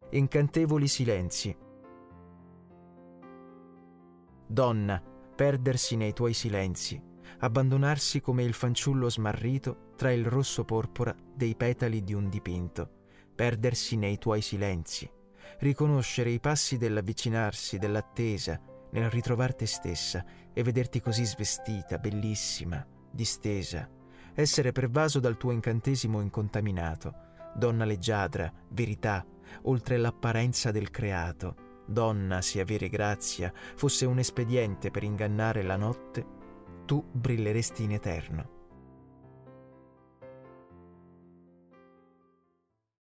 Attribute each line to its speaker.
Speaker 1: incantevoli silenzi. Donna, perdersi nei tuoi silenzi, abbandonarsi come il fanciullo smarrito tra il rosso porpora dei petali di un dipinto, perdersi nei tuoi silenzi, riconoscere i passi dell'avvicinarsi, dell'attesa, nel ritrovar te stessa e vederti così svestita, bellissima, distesa, essere pervaso dal tuo incantesimo incontaminato, donna leggiadra, verità, oltre l'apparenza del creato. Donna, se avere grazia fosse un espediente per ingannare la notte, tu brilleresti in eterno.